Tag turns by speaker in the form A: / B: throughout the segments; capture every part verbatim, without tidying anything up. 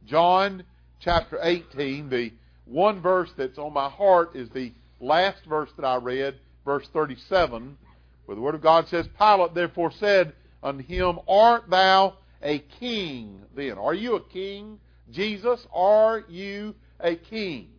A: John chapter eighteen. The one verse that's on my heart is the last verse that I read, verse thirty-seven, where the Word of God says, Pilate therefore said unto him, Art thou a king then? Are you a king? Jesus, are you a king?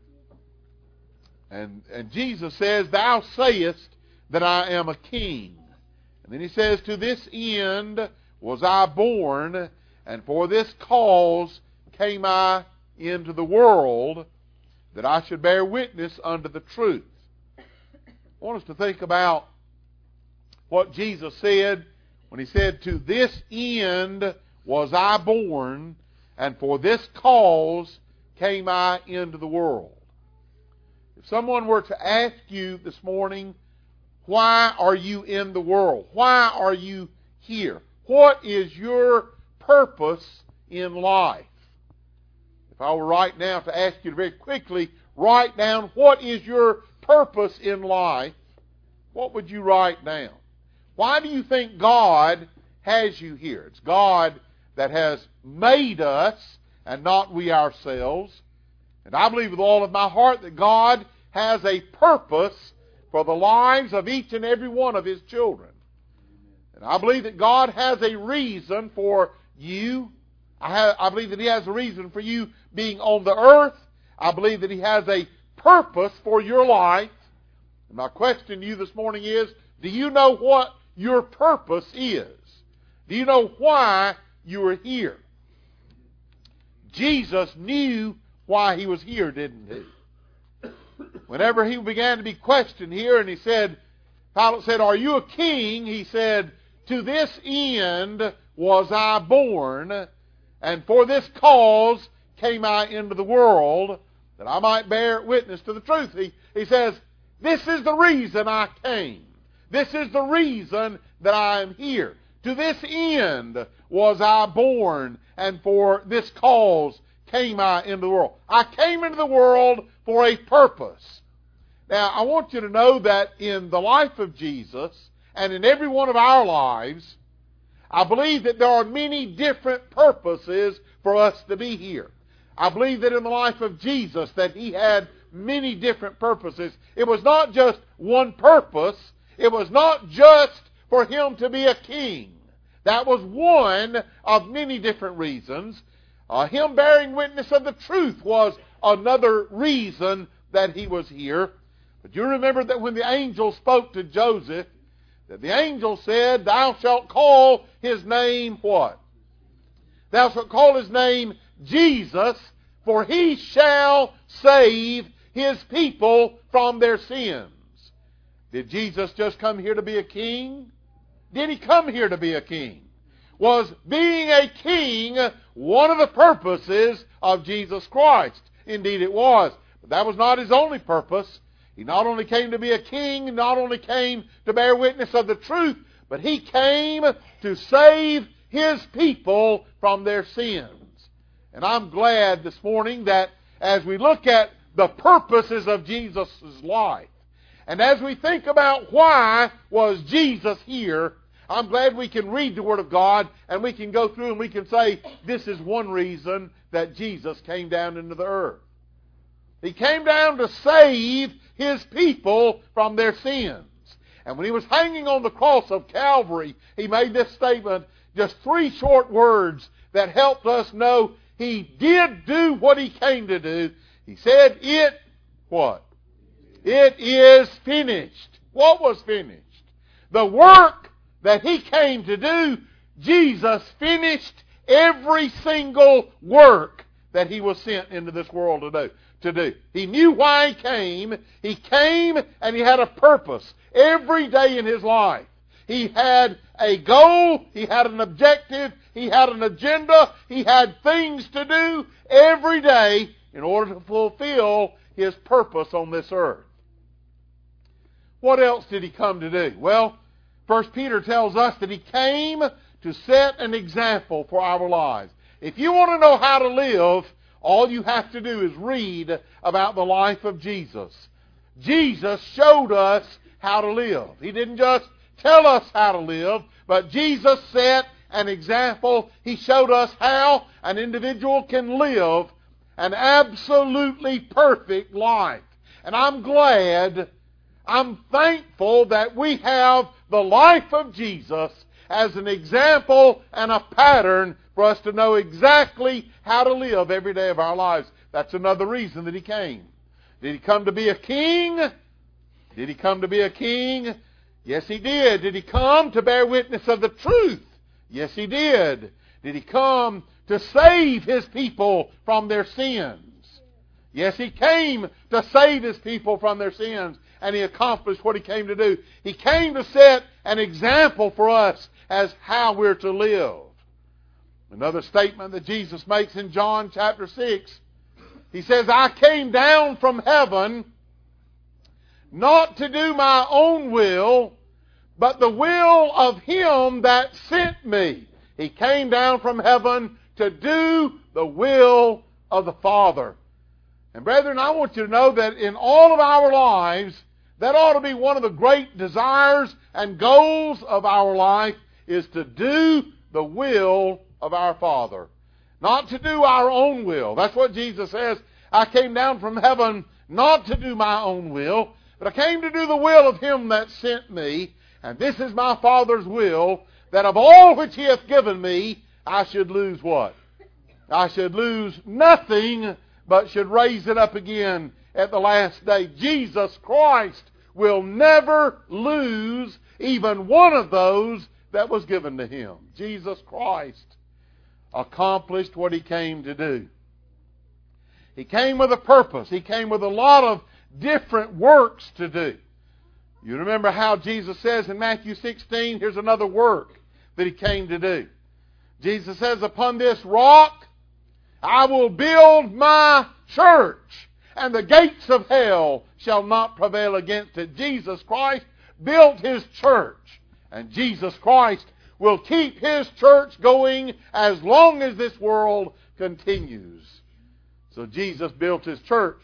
A: And, and Jesus says, Thou sayest that I am a king. And then he says, To this end was I born, and for this cause came I into the world, that I should bear witness unto the truth. I want us to think about what Jesus said when he said, To this end was I born, and for this cause came I into the world. If someone were to ask you this morning, why are you in the world? Why are you here? What is your purpose in life? If I were right now to ask you to very quickly write down what is your purpose in life, what would you write down? Why do you think God has you here? It's God that has made us and not we ourselves. And I believe with all of my heart that God has a purpose for the lives of each and every one of His children. And I believe that God has a reason for you. I, have, I believe that He has a reason for you being on the earth. I believe that He has a purpose for your life. And my question to you this morning is, do you know what your purpose is? Do you know why you are here? Jesus knew why He was here, didn't He? Whenever He began to be questioned here, and He said, Pilate said, Are you a king? He said, To this end was I born, and for this cause came I into the world, that I might bear witness to the truth. He, he says, This is the reason I came. This is the reason that I am here. To this end was I born, and for this cause came I into the world. I came into the world for a purpose. Now, I want you to know that in the life of Jesus, and in every one of our lives, I believe that there are many different purposes for us to be here. I believe that in the life of Jesus that He had many different purposes. It was not just one purpose. It was not just for Him to be a king. That was one of many different reasons. Uh, him bearing witness of the truth was another reason that He was here. But you remember that when the angel spoke to Joseph, that the angel said, Thou shalt call His name what? Thou shalt call His name Jesus, for He shall save His people from their sins. Did Jesus just come here to be a king? Did He come here to be a king? Was being a king one of the purposes of Jesus Christ? Indeed it was. But that was not His only purpose. He not only came to be a king, not only came to bear witness of the truth, but He came to save His people from their sins. And I'm glad this morning that as we look at the purposes of Jesus' life, and as we think about why was Jesus here, I'm glad we can read the Word of God and we can go through and we can say, this is one reason that Jesus came down into the earth. He came down to save His people from their sins. And when He was hanging on the cross of Calvary, He made this statement, just three short words that helped us know He did do what He came to do. He said, it, what? It is finished. What was finished? The work that He came to do, Jesus finished every single work that He was sent into this world to do. To do. He knew why He came. He came and He had a purpose every day in His life. He had a goal. He had an objective. He had an agenda. He had things to do every day in order to fulfill His purpose on this earth. What else did He come to do? Well, First Peter tells us that He came to set an example for our lives. If you want to know how to live, all you have to do is read about the life of Jesus. Jesus showed us how to live. He didn't just tell us how to live, but Jesus set an example. He showed us how an individual can live an absolutely perfect life. And I'm glad, I'm thankful that we have the life of Jesus as an example and a pattern for us to know exactly how to live every day of our lives. That's another reason that He came. Did He come to be a king? Did He come to be a king? Yes, He did. Did He come to bear witness of the truth? Yes, He did. Did He come to save His people from their sins? Yes, He came to save His people from their sins, and He accomplished what He came to do. He came to set an example for us as how we're to live. Another statement that Jesus makes in John chapter six, He says, I came down from heaven not to do my own will, but the will of Him that sent me. He came down from heaven to do the will of the Father. And brethren, I want you to know that in all of our lives, that ought to be one of the great desires and goals of our life, is to do the will of our Father. Not to do our own will. That's what Jesus says. I came down from heaven not to do my own will, but I came to do the will of Him that sent me. And this is my Father's will, that of all which He hath given me, I should lose what? I should lose nothing, but should raise it up again at the last day. Jesus Christ will never lose even one of those that was given to Him. Jesus Christ accomplished what He came to do. He came with a purpose. He came with a lot of different works to do. You remember how Jesus says in Matthew sixteen, here's another work that He came to do. Jesus says, upon this rock I will build my church, and the gates of hell shall not prevail against it. Jesus Christ built His church, and Jesus Christ will keep His church going as long as this world continues. So Jesus built His church.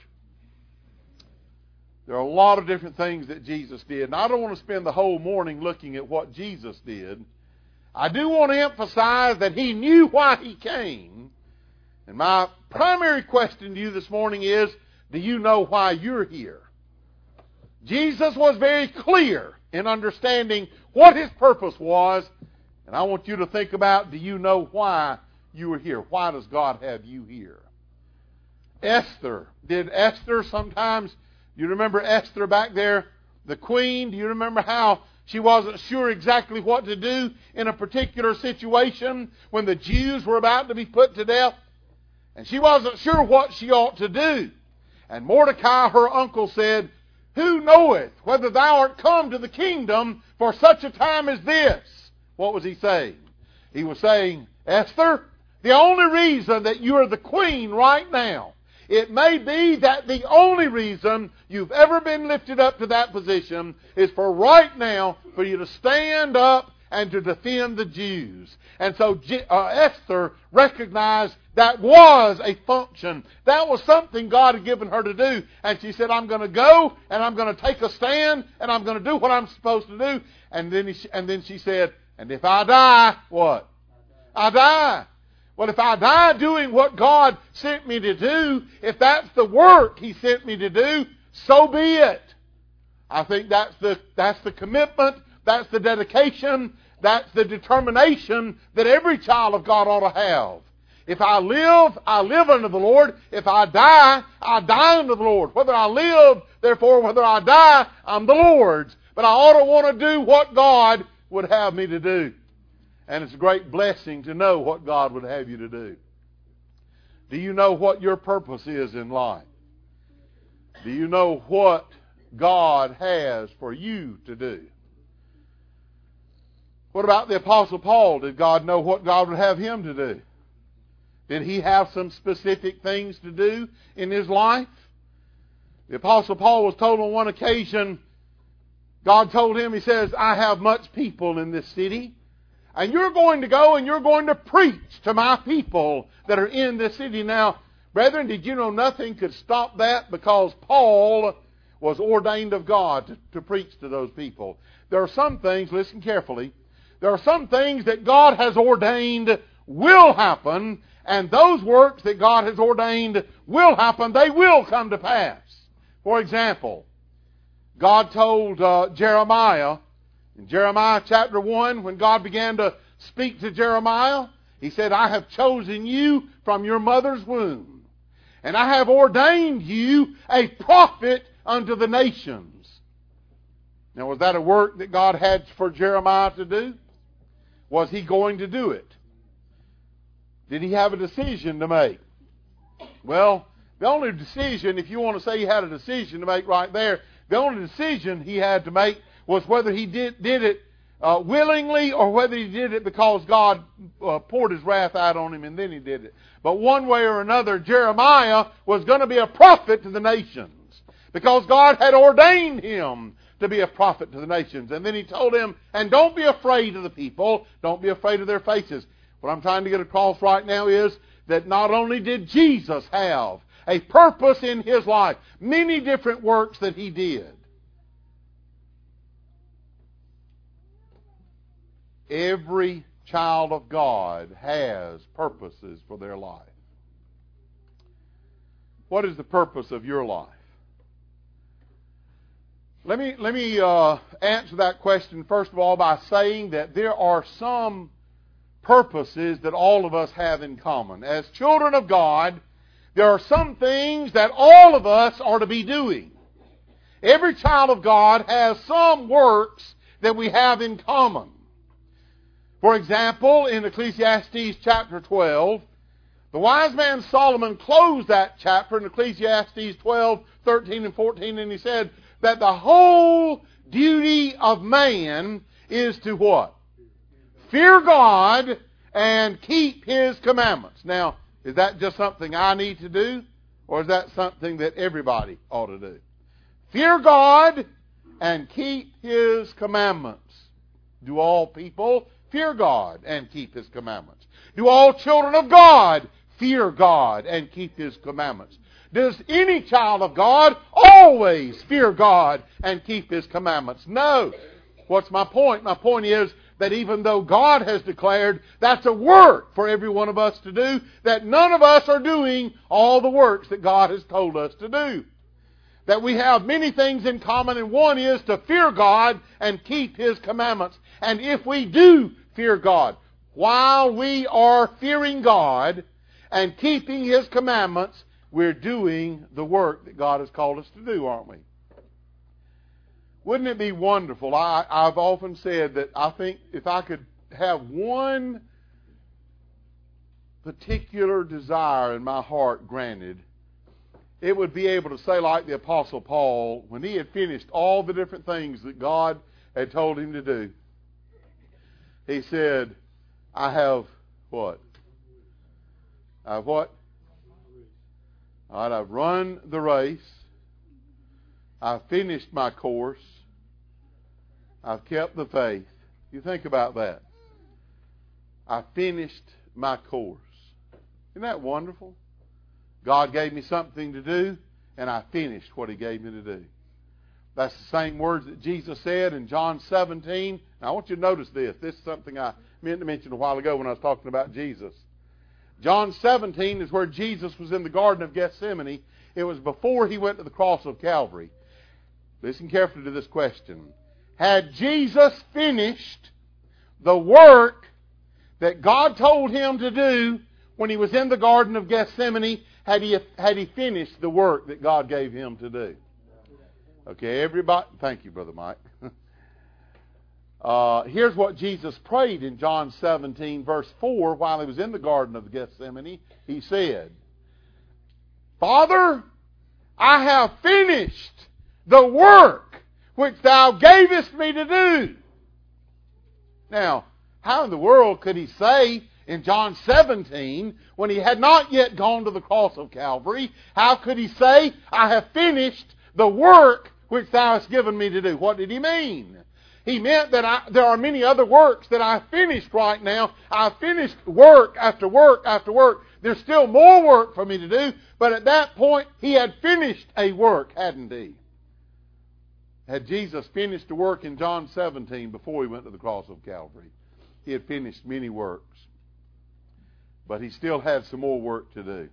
A: There are a lot of different things that Jesus did, and I don't want to spend the whole morning looking at what Jesus did. I do want to emphasize that He knew why He came. And my primary question to you this morning is, do you know why you're here? Jesus was very clear in understanding what His purpose was. And I want you to think about, do you know why you are here? Why does God have you here? Esther. Did Esther sometimes, you remember Esther back there, the queen? Do you remember how she wasn't sure exactly what to do in a particular situation when the Jews were about to be put to death? And she wasn't sure what she ought to do. And Mordecai, her uncle, said, who knoweth whether thou art come to the kingdom for such a time as this? What was he saying? He was saying, Esther, the only reason that you are the queen right now, it may be that the only reason you've ever been lifted up to that position is for right now for you to stand up and to defend the Jews. And so uh, Esther recognized that was a function. That was something God had given her to do. And she said, I'm going to go and I'm going to take a stand and I'm going to do what I'm supposed to do. And then, he, and then she said, and if I die, what? I die. Well, if I die doing what God sent me to do, if that's the work He sent me to do, so be it. I think that's the, that's the commitment, that's the dedication, that's the determination that every child of God ought to have. If I live, I live unto the Lord. If I die, I die unto the Lord. Whether I live, therefore, whether I die, I'm the Lord's. But I ought to want to do what God would have me to do. And it's a great blessing to know what God would have you to do. Do you know what your purpose is in life? Do you know what God has for you to do? What about the Apostle Paul? Did God know what God would have him to do? Did he have some specific things to do in his life? The Apostle Paul was told on one occasion, God told him, He says, I have much people in this city, and you're going to go and you're going to preach to my people that are in this city. Now, brethren, did you know nothing could stop that? Because Paul was ordained of God to, to preach to those people. There are some things, listen carefully, There are some things that God has ordained will happen, and those works that God has ordained will happen. They will come to pass. For example, God told uh, Jeremiah, in Jeremiah chapter one, when God began to speak to Jeremiah, He said, I have chosen you from your mother's womb, and I have ordained you a prophet unto the nations. Now, was that a work that God had for Jeremiah to do? Was he going to do it? Did he have a decision to make? Well, the only decision, if you want to say he had a decision to make right there, the only decision he had to make was whether he did, did it uh, willingly or whether he did it because God uh, poured His wrath out on him and then he did it. But one way or another, Jeremiah was going to be a prophet to the nations because God had ordained him to be a prophet to the nations. And then He told him, and don't be afraid of the people, don't be afraid of their faces. What I'm trying to get across right now is that not only did Jesus have a purpose in His life, many different works that He did, every child of God has purposes for their life. What is the purpose of your life? Let me, let me uh, answer that question first of all by saying that there are some purposes that all of us have in common. As children of God, there are some things that all of us are to be doing. Every child of God has some works that we have in common. For example, in Ecclesiastes chapter twelve, the wise man Solomon closed that chapter in Ecclesiastes twelve, thirteen, and fourteen, and he said that the whole duty of man is to what? Fear God and keep His commandments. Now, is that just something I need to do? Or is that something that everybody ought to do? Fear God and keep His commandments. Do all people fear God and keep His commandments? Do all children of God fear God and keep His commandments? Does any child of God always fear God and keep His commandments? No. What's my point? My point is that even though God has declared that's a work for every one of us to do, that none of us are doing all the works that God has told us to do. That we have many things in common, and one is to fear God and keep His commandments. And if we do fear God, while we are fearing God and keeping His commandments, we're doing the work that God has called us to do, aren't we? Wouldn't it be wonderful? I, I've often said that I think if I could have one particular desire in my heart granted, it would be able to say like the Apostle Paul, when he had finished all the different things that God had told him to do, he said, I have what? I have what? All right, I've run the race. I've finished my course. I've kept the faith. You think about that. I finished my course. Isn't that wonderful? God gave me something to do, and I finished what He gave me to do. That's the same words that Jesus said in John seventeen. Now, I want you to notice this. This is something I meant to mention a while ago when I was talking about Jesus. John seventeen is where Jesus was in the Garden of Gethsemane. It was before He went to the cross of Calvary. Listen carefully to this question. Had Jesus finished the work that God told Him to do when He was in the Garden of Gethsemane? Had he, had he finished the work that God gave Him to do? Okay, everybody. Thank you, Brother Mike. Uh, here's what Jesus prayed in John seventeen, verse four, while He was in the Garden of Gethsemane. He said, Father, I have finished the work which Thou gavest me to do. Now, how in the world could He say in John seventeen, when He had not yet gone to the cross of Calvary, how could He say, I have finished the work which Thou hast given me to do? What did He mean? He meant that I, there are many other works that I've finished right now. I've finished work after work after work. There's still more work for me to do. But at that point, He had finished a work, hadn't He? Had Jesus finished the work in John seventeen before He went to the cross of Calvary? he had finished many works. But he still had some more work to do.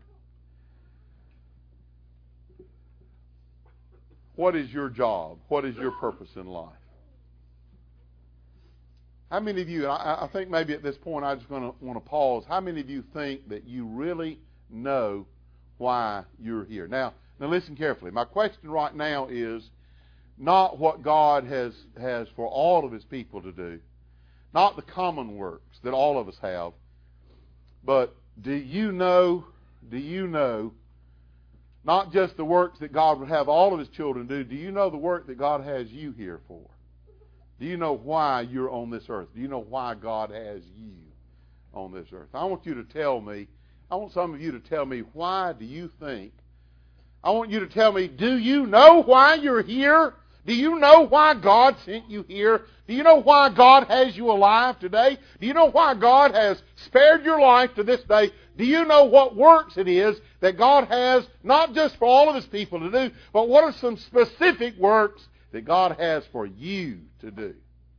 A: What is your job? What is your purpose in life? How many of you, and I, I think maybe at this point I'm just going to want to pause, how many of you think that you really know why you're here? Now, now listen carefully. My question right now is not what God has, has for all of his people to do, not the common works that all of us have, but do you know, do you know, not just the works that God would have all of his children do, do you know the work that God has you here for? Do you know why you're on this earth? Do you know why God has you on this earth? I want you to tell me, I want some of you to tell me, why do you think, I want you to tell me, do you know why you're here? Do you know why God sent you here? Do you know why God has you alive today? Do you know why God has spared your life to this day? Do you know what works it is that God has, not just for all of his people to do, but what are some specific works that God has for you to do?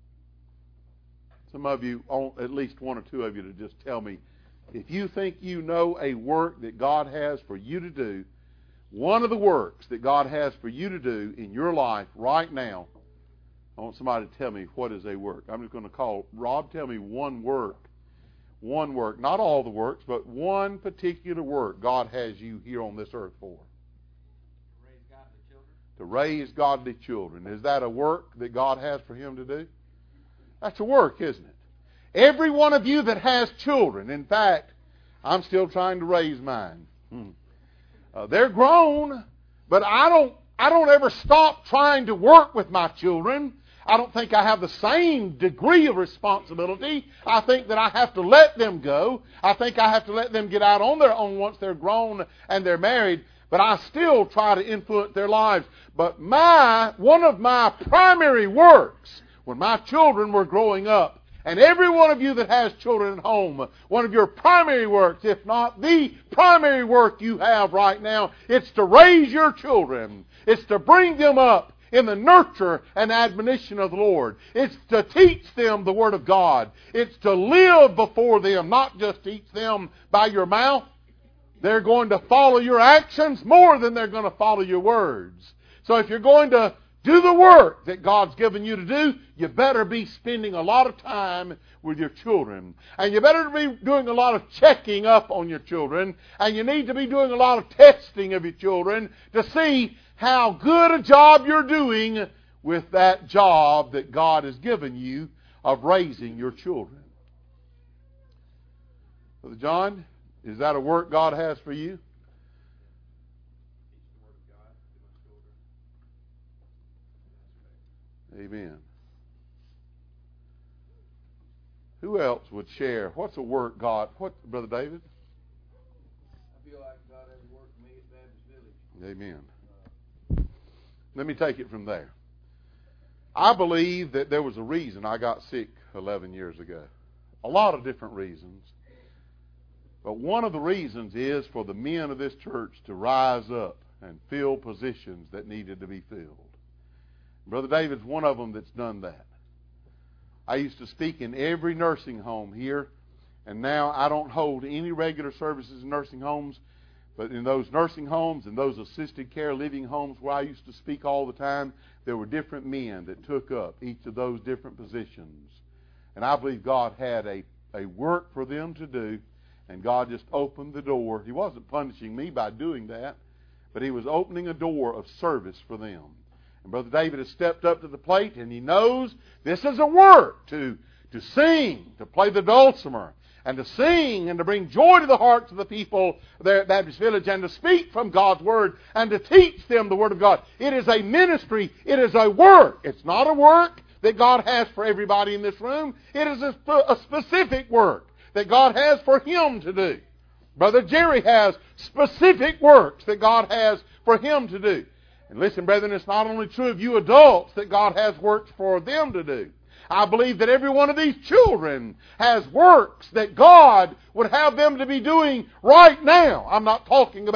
A: Some of you, at least one or two of you, to just tell me, if you think you know a work that God has for you to do, one of the works that God has for you to do in your life right now, I want somebody to tell me what is a work. I'm just going to call, Rob, tell me one work. One work, not all the works, but one particular work God has you here on this earth for.
B: To raise godly children.
A: To raise godly children. Is that a work that God has for him to do? That's a work, isn't it? Every one of you that has children, in fact, I'm still trying to raise mine. Hmm. Uh, they're grown, but I don't, I don't ever stop trying to work with my children. I don't think I have the same degree of responsibility. I think that I have to let them go. I think I have to let them get out on their own once they're grown and they're married. But I still try to influence their lives. But my, one of my primary works when my children were growing up, and every one of you that has children at home, one of your primary works, if not the primary work you have right now, it's to raise your children. It's to bring them up in the nurture and admonition of the Lord. It's to teach them the Word of God. It's to live before them, not just teach them by your mouth. They're going to follow your actions more than they're going to follow your words. So if you're going to do the work that God's given you to do, you better be spending a lot of time with your children. And you better be doing a lot of checking up on your children. And you need to be doing a lot of testing of your children to see how good a job you're doing with that job that God has given you of raising your children. Brother John, is that a work God has for you? Amen. Who else would share? What's a work God? What, Brother David?
B: I feel like God has worked for me at Baptist Village.
A: Amen. Let me take it from there. I believe that there was a reason I got sick eleven years ago. A lot of different reasons. But one of the reasons is for the men of this church to rise up and fill positions that needed to be filled. Brother David's one of them that's done that. I used to speak in every nursing home here, and now I don't hold any regular services in nursing homes, but in those nursing homes and those assisted care living homes where I used to speak all the time, there were different men that took up each of those different positions. And I believe God had a, a work for them to do, and God just opened the door. He wasn't punishing me by doing that, but He was opening a door of service for them. And Brother David has stepped up to the plate, and he knows this is a work to, to sing, to play the dulcimer, and to sing and to bring joy to the hearts of the people there at Baptist Village, and to speak from God's Word and to teach them the Word of God. It is a ministry. It is a work. It's not a work that God has for everybody in this room. It is a, a specific work that God has for him to do. Brother Jerry has specific works that God has for him to do. And listen, brethren, it's not only true of you adults that God has works for them to do. I believe that every one of these children has works that God would have them to be doing right now. I'm not talking about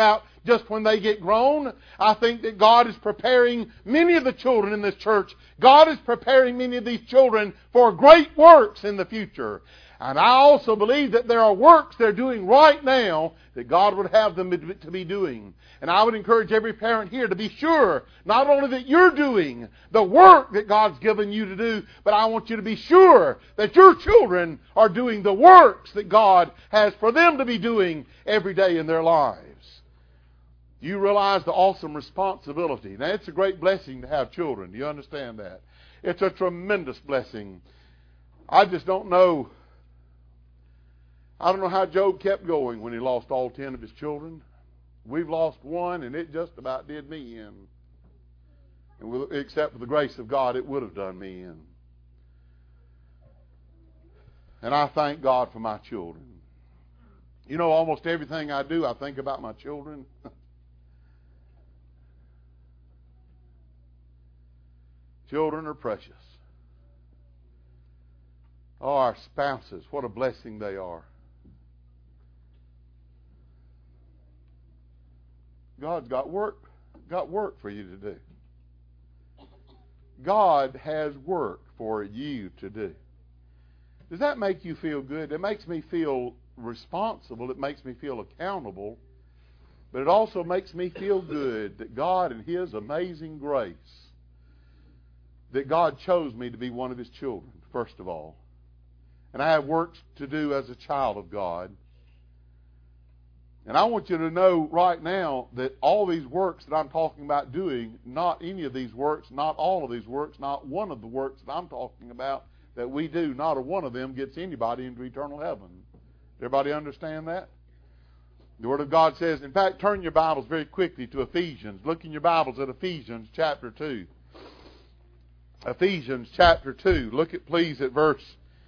A: just when they get grown. I think that God is preparing many of the children in this church. God is preparing many of these children for great works in the future. And I also believe that there are works they're doing right now that God would have them to be doing. And I would encourage every parent here to be sure, not only that you're doing the work that God's given you to do, but I want you to be sure that your children are doing the works that God has for them to be doing every day in their lives. Do you realize the awesome responsibility? Now, it's a great blessing to have children. Do you understand that? It's a tremendous blessing. I just don't know... I don't know how Job kept going when he lost all ten of his children. We've lost one, and it just about did me in. And with, except for the grace of God, it would have done me in. And I thank God for my children. You know, almost everything I do, I think about my children. Children are precious. Oh, our spouses, what a blessing they are. God's got work, got work for you to do. God has work for you to do. Does that make you feel good? It makes me feel responsible. It makes me feel accountable. But it also makes me feel good that God, in His amazing grace, that God chose me to be one of His children, first of all. And I have work to do as a child of God. And I want you to know right now that all these works that I'm talking about doing, not any of these works, not all of these works, not one of the works that I'm talking about that we do, not a one of them gets anybody into eternal heaven. Everybody understand that? The Word of God says, in fact, turn your Bibles very quickly to Ephesians. Look in your Bibles at Ephesians chapter two. Ephesians chapter two. Look at, please, at verse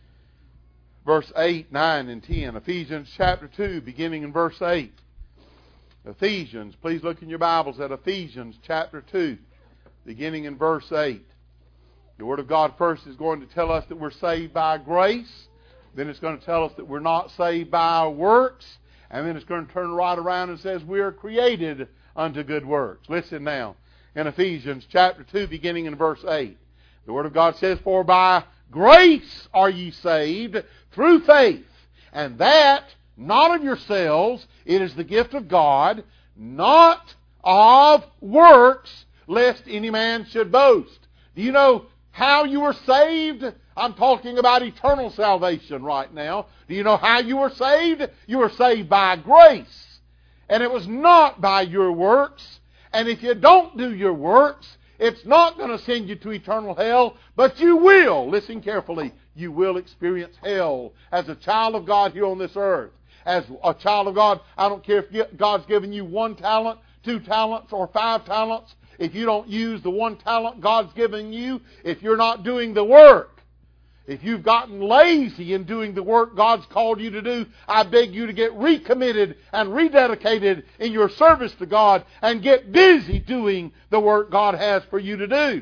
A: Verse eight, nine, and ten. Ephesians chapter two, beginning in verse eight. Ephesians, please look in your Bibles at Ephesians chapter two, beginning in verse eight. The Word of God first is going to tell us that we're saved by grace. Then it's going to tell us that we're not saved by our works. And then it's going to turn right around and says we are created unto good works. Listen now. In Ephesians chapter two, beginning in verse eight. The Word of God says, for by grace are ye saved through faith, and that not of yourselves, it is the gift of God, not of works, lest any man should boast. Do you know how you were saved? I'm talking about eternal salvation right now. Do you know how you were saved? You were saved by grace. And it was not by your works. And if you don't do your works, it's not going to send you to eternal hell, but you will, listen carefully, you will experience hell as a child of God here on this earth. As a child of God, I don't care if God's given you one talent, two talents, or five talents. If you don't use the one talent God's given you, if you're not doing the work, if you've gotten lazy in doing the work God's called you to do, I beg you to get recommitted and rededicated in your service to God and get busy doing the work God has for you to do.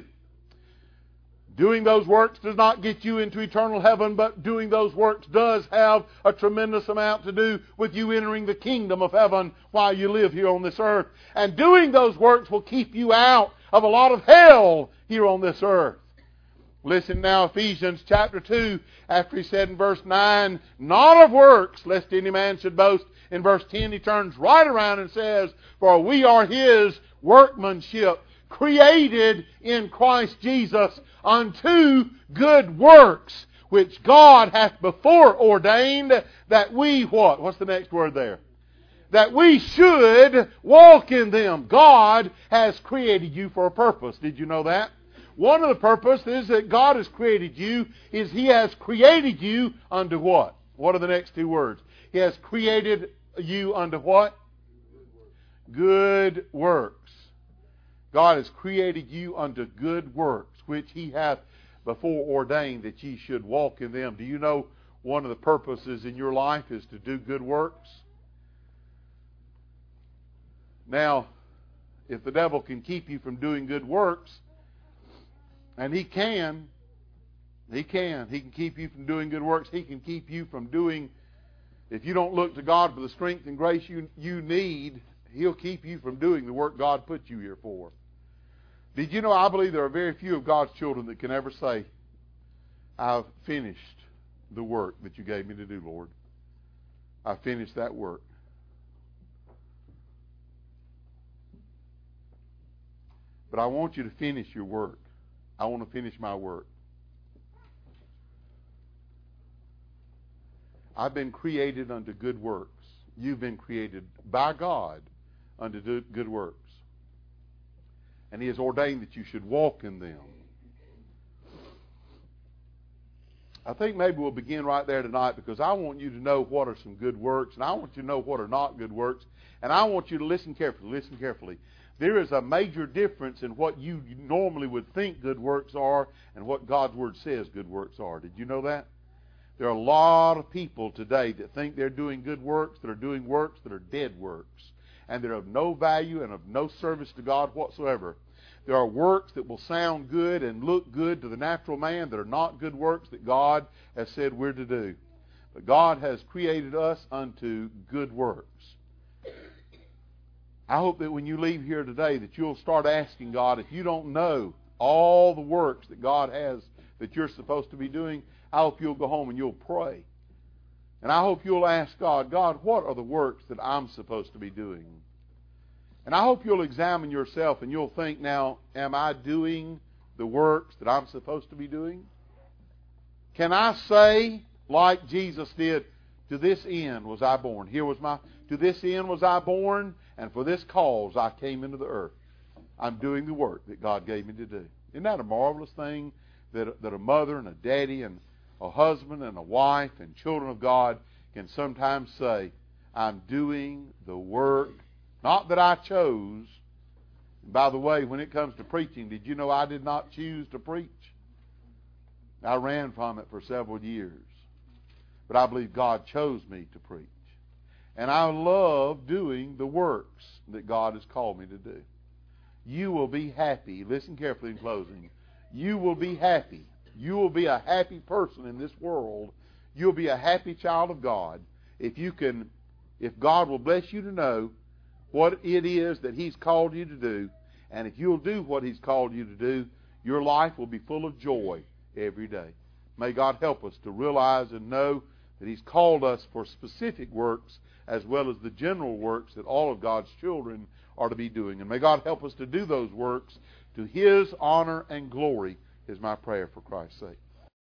A: Doing those works does not get you into eternal heaven, but doing those works does have a tremendous amount to do with you entering the kingdom of heaven while you live here on this earth. And doing those works will keep you out of a lot of hell here on this earth. Listen now, Ephesians chapter two, after he said in verse nine, not of works, lest any man should boast. In verse ten, he turns right around and says, for we are His workmanship, created in Christ Jesus unto good works, which God hath before ordained that we, what? What's the next word there? That we should walk in them. God has created you for a purpose. Did you know that? One of the purposes that God has created you is He has created you unto what? What are the next two words? He has created you unto what? Good works. God has created you unto good works, which He hath before ordained that ye should walk in them. Do you know one of the purposes in your life is to do good works? Now, if the devil can keep you from doing good works, and he can, he can, he can keep you from doing good works. He can keep you from doing, if you don't look to God for the strength and grace you, you need, He'll keep you from doing the work God put you here for. Did you know I believe there are very few of God's children that can ever say, I've finished the work that you gave me to do, Lord. I finished that work. But I want you to finish your work. I want to finish my work. I've been created unto good works. You've been created by God unto do good works. And He has ordained that you should walk in them. I think maybe we'll begin right there tonight, because I want you to know what are some good works, and I want you to know what are not good works, and I want you to listen carefully. Listen carefully. There is a major difference in what you normally would think good works are and what God's Word says good works are. Did you know that? There are a lot of people today that think they're doing good works, that are doing works that are dead works, and they're of no value and of no service to God whatsoever. There are works that will sound good and look good to the natural man that are not good works that God has said we're to do. But God has created us unto good works. I hope that when you leave here today that you'll start asking God, if you don't know all the works that God has that you're supposed to be doing, I hope you'll go home and you'll pray. And I hope you'll ask God, God, what are the works that I'm supposed to be doing? And I hope you'll examine yourself and you'll think, now, am I doing the works that I'm supposed to be doing? Can I say, like Jesus did, to this end was I born. Here was my, to this end was I born, and for this cause I came into the earth. I'm doing the work that God gave me to do. Isn't that a marvelous thing that, that a mother and a daddy and a husband and a wife and children of God can sometimes say, I'm doing the work, not that I chose. And by the way, when it comes to preaching, did you know I did not choose to preach? I ran from it for several years. But I believe God chose me to preach. And I love doing the works that God has called me to do. You will be happy. Listen carefully in closing. You will be happy. You will be a happy person in this world. You'll be a happy child of God if you can, if God will bless you to know what it is that He's called you to do. And if you'll do what He's called you to do, your life will be full of joy every day. May God help us to realize and know that He's called us for specific works as well as the general works that all of God's children are to be doing. And may God help us to do those works to His honor and glory is my prayer for Christ's sake.